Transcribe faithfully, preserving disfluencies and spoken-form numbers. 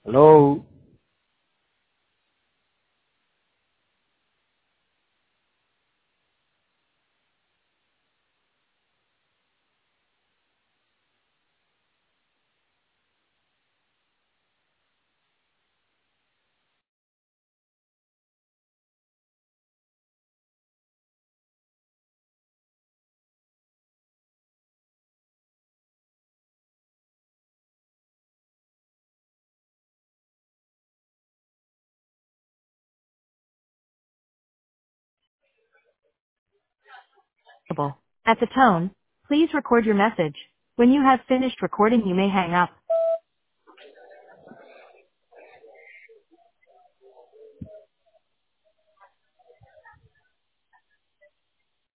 Hello. At the tone, please record your message. When you have finished recording, you may hang up.